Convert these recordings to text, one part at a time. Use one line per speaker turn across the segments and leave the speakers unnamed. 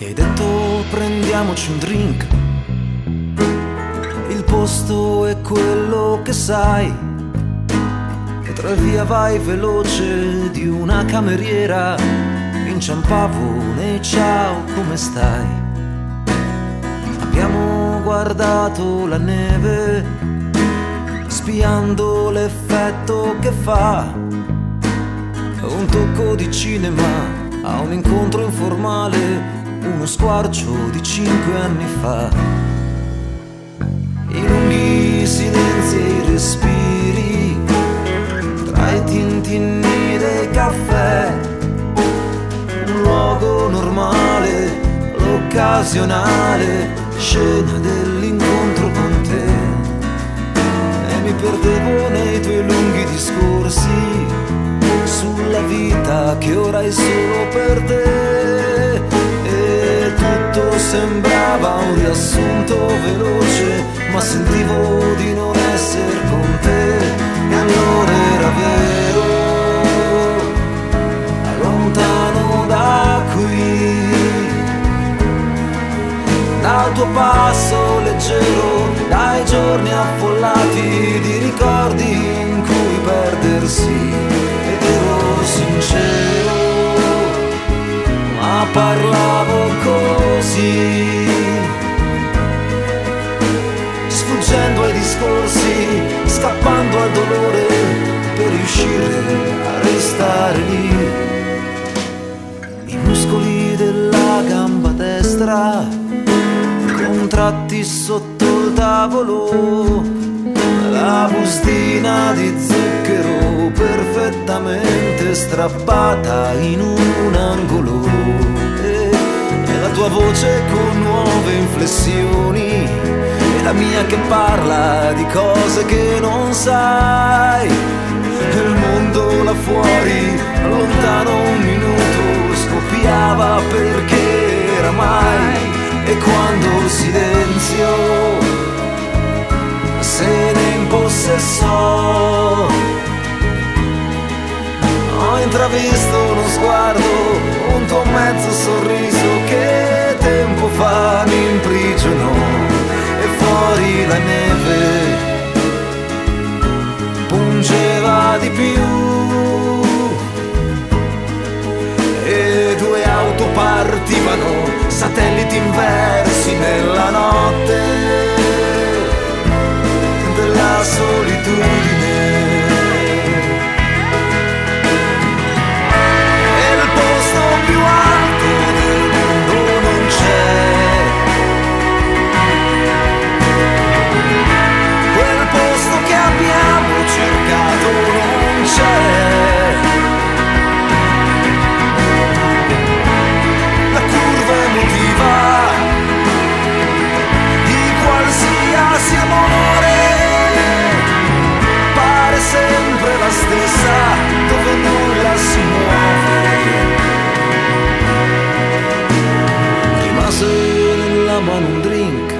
E hai detto prendiamoci un drink, il posto è quello che sai, e tra il via vai veloce di una cameriera inciampavo nei ciao come stai. Abbiamo guardato la neve, spiando l'effetto che fa, un tocco di cinema a un incontro informale, uno squarcio di 5 anni fa. I lunghi silenzi e i respiri tra i tintinni dei caffè, un luogo normale, l'occasionale scena dell'incontro con te. E mi perdevo nei tuoi lunghi discorsi sulla vita che ora è solo per te. E tutto sembrava un riassunto veloce, ma sentivo di non essere con te. E allora era vero, lontano da qui, dal tuo passo leggero, dai giorni affollati di ricordi in cui perdersi. Ed ero sincero, ma parlavo così, sfuggendo ai discorsi, scappando al dolore per riuscire a restare lì. I muscoli della gamba destra contratti sotto il tavolo, la bustina di zucchero perfettamente strappata in un angolo, e la tua voce con nuove inflessioni, e la mia che parla di cose che non sai. Il mondo là fuori, lontano un minuto, scoppiava perché era mai. E quando il silenzio se ne impossessò, ho intravisto uno sguardo, un tuo mezzo sorriso che tempo fa mi imprigionò. E fuori la neve pungeva di più, e due auto partivano, satelliti inversi nella notte della solitudine. E il posto più alto del mondo non c'è, quel posto che abbiamo cercato non c'è. La curva emotiva di qualsiasi amore pare sempre la stessa, dove nulla si muove. Rimase nella mano un drink,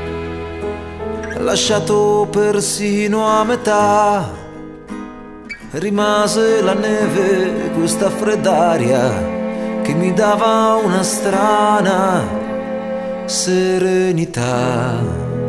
lasciato persino a metà. Rimase la neve, questa freddaria che mi dava una strana serenità.